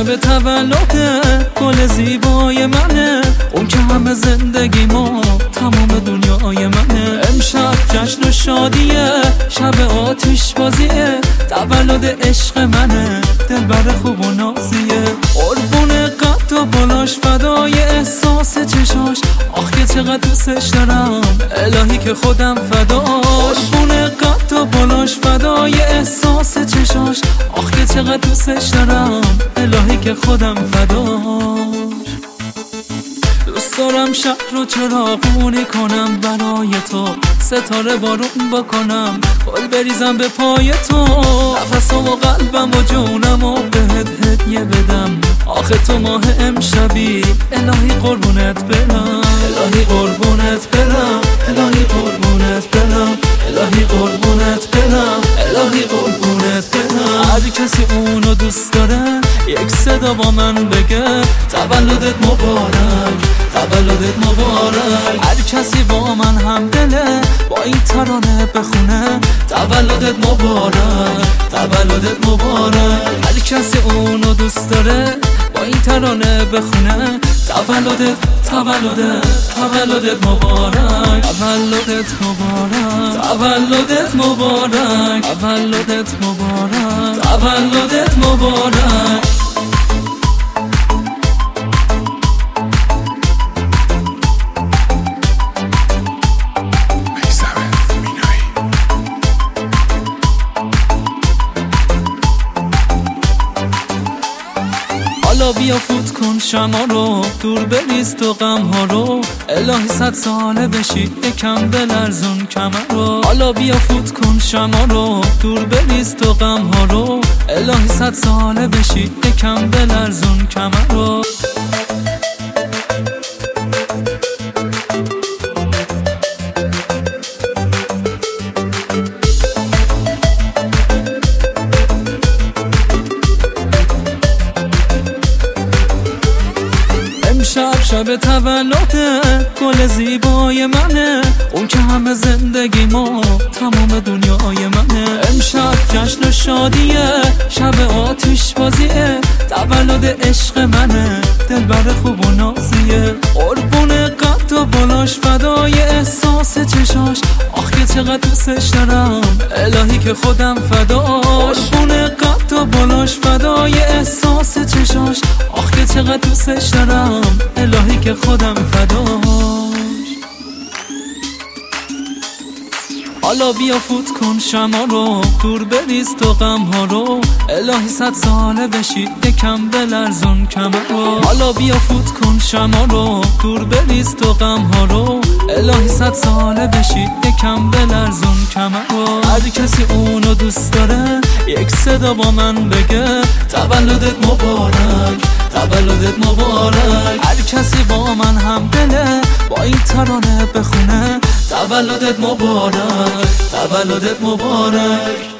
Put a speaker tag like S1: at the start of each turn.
S1: شب تولدت گل زیبای منه، اون که همه زندگی ما تمام دنیای منه. امشب جشن و شادیه، شب آتیش بازیه، تولد عشق منه، دلبر خوب و نازیه. قربون قد و بلاش، فدای احساس چشاش، آخ که چقدر دوستش دارم الهی که خودم فداش. قربون قد و بلاش، فدای احساس چشاش، آخ که چقدر دوستش دارم الهی که خودم فداش. دوست دارم شهر رو چراغونی کنم برای تو، ستاره بارون بکنم، گل بریزم به پای تو، نفسم و قلبم و جونم و بهت هدیه بدم. آخه تو ماه امشبی الهی قربونت برم، الهی قربونت برم، الهی قربونت برم، الهی قربونت برم، الهی قربونت برم. هر کسی اونو دوست داره یک صدا با من بگه تولدت مبارک، تولدت مبارک. هر کسی با من هم دله با این ترانه بخونه تولدت مبارک، تولدت مبارک. هر کسی اونو دوست داره با این ترانه بخونه تولدت، تولدت، تولدت مبارک، تولدت مبارک، تولدت مبارک، تولدت مبارک، تولدت مبارک. حالا بیا فوت کن شما رو، دور بریز تو غم ها رو، الهی 100 ساله بشی یکم بلرزون کمر رو. حالا بیا فوت کن شما رو، دور بریز تو غم ها رو، الهی 100 ساله بشی یکم بلرزون کمر رو. شب تولدت گل زیبای منه، اون که همه زندگی ما تمام دنیای منه. امشب جشن و شادیه، شب آتیش بازیه، تولد عشق منه، دلبر خوب و نازیه. قربون قد و بلاش، فدای احساس چشاش، آخ که چقدر دوستش دارم الهی که خودم فداش. قربون قد و بلاش، فدای احساس چشاش، آخ که چقدر دوستش دارم الهی که خودم فداش. حالا بیا فوت کن شما رو، دور بریز تو غم ها رو، الهی 100 ساله بشی یکم بلرزون کمر رو. حالا بیا فوت کن شما رو، دور بریز تو غم ها رو، الهی 100 ساله بشی یکم بلرزون کمر رو. هر کسی اونو دوست داره یک صدا با من بگه تولدت مبارک، تولدت مبارک. هر کسی با من هم دله با این ترانه بخونه تولدت مبارک، تولدت مبارک.